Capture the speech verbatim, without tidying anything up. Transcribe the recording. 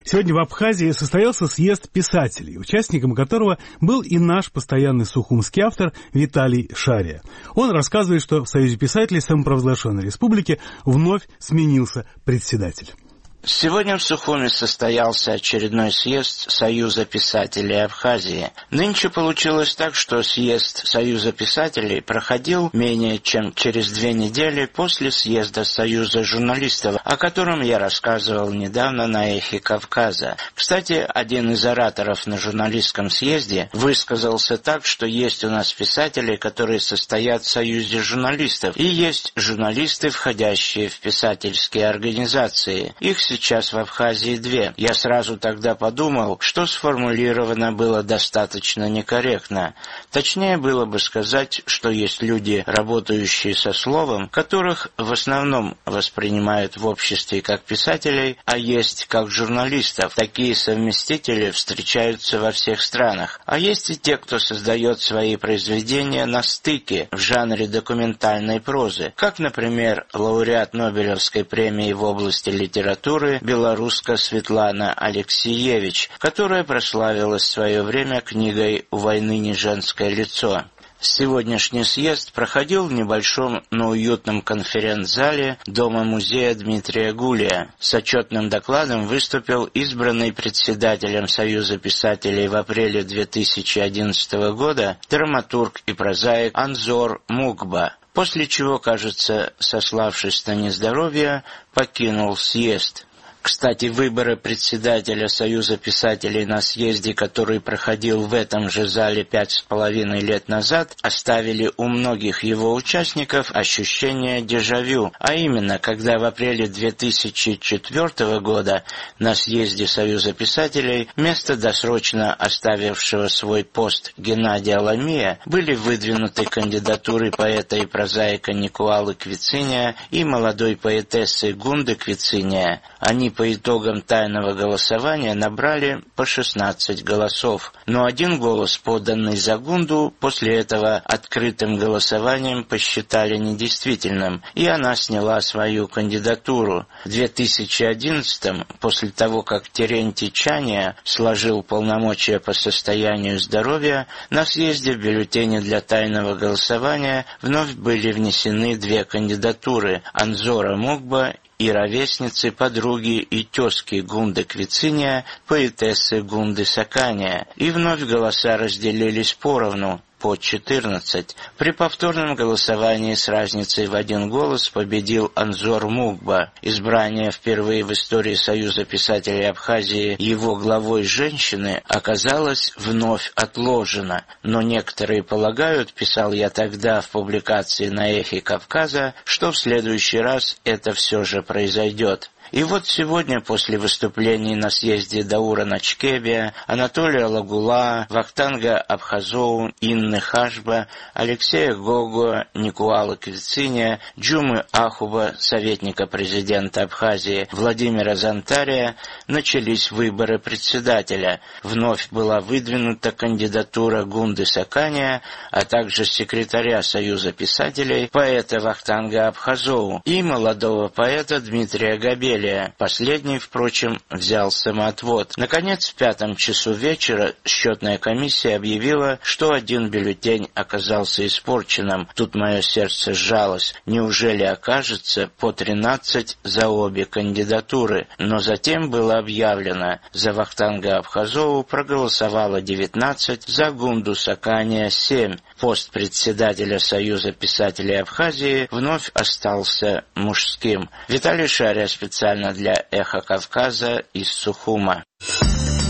Сегодня в Абхазии состоялся съезд писателей, участником которого был и наш постоянный сухумский автор Виталий Шария. Он рассказывает, что в Союзе писателей самопровозглашенной республики вновь сменился председатель. Сегодня в Сухуме состоялся очередной съезд Союза писателей Абхазии. Нынче получилось так, что съезд Союза писателей проходил менее чем через две недели после съезда Союза журналистов, о котором я рассказывал недавно на «Эхе Кавказа». Кстати, один из ораторов на журналистском съезде высказался так, что есть у нас писатели, которые состоят в Союзе журналистов, и есть журналисты, входящие в писательские организации. Их сейчас в Абхазии две. Я сразу тогда подумал, что сформулировано было достаточно некорректно. Точнее было бы сказать, что есть люди, работающие со словом, которых в основном воспринимают в обществе как писателей, а есть как журналистов. Такие совместители встречаются во всех странах. А есть и те, кто создает свои произведения на стыке в жанре документальной прозы, как, например, лауреат Нобелевской премии в области литературы белоруска Светлана Алексеевич, которая прославилась в свое время книгой «У войны не женское лицо». Сегодняшний съезд проходил в небольшом, но уютном конференц-зале Дома-музея Дмитрия Гулия. С отчетным докладом выступил избранный председателем Союза писателей в апреле две тысячи одиннадцатого года драматург и прозаик Анзор Мукба, после чего, кажется, сославшись на нездоровье, покинул съезд. Кстати, выборы председателя Союза писателей на съезде, который проходил в этом же зале пять с половиной лет назад, оставили у многих его участников ощущение дежавю, а именно, когда в апреле две тысячи четвёртого года на съезде Союза писателей вместо досрочно оставившего свой пост Геннадия Ламия были выдвинуты кандидатуры поэта и прозаика Никуалы Квициния и молодой поэтессы Гунды Квициния. Они по итогам тайного голосования набрали по шестнадцать голосов, но один голос, поданный за Гунду, после этого открытым голосованием посчитали недействительным, и она сняла свою кандидатуру. В две тысячи одиннадцатом, после того, как Терентий Чания сложил полномочия по состоянию здоровья, на съезде в бюллетене для тайного голосования вновь были внесены две кандидатуры – Анзора Мукба и ровесницы, подруги и тезки Гунды Квициния, поэтессы Гунды Сакания, и вновь голоса разделились поровну, по четырнадцать. При повторном голосовании с разницей в один голос победил Анзор Мукба. Избрание впервые в истории Союза писателей Абхазии его главой женщины оказалось вновь отложено, но некоторые полагают, писал я тогда в публикации на «Эхе Кавказа», что в следующий раз это все же произойдет. И вот сегодня, после выступлений на съезде Даура Начкебия, Анатолия Лагула, Вахтанга Абхазоу, Инны Хашба, Алексея Гого, Никуала Квициния, Джумы Ахуба, советника президента Абхазии, Владимира Зантария, начались выборы председателя. Вновь была выдвинута кандидатура Гунды Сакания, а также секретаря Союза писателей, поэта Вахтанга Абхазоу и молодого поэта Дмитрия Габеля. Последний, впрочем, взял самоотвод. Наконец, в пятом часу вечера счетная комиссия объявила, что один бюллетень оказался испорченным. Тут мое сердце сжалось. Неужели окажется по тринадцать за обе кандидатуры? Но затем было объявлено: за Вахтанга Абхазоу проголосовало девятнадцать, за Гунду Сакания семь. Пост председателя Союза писателей Абхазии вновь остался мужским. Виталий Шария специально для «Эха Кавказа» из Сухума.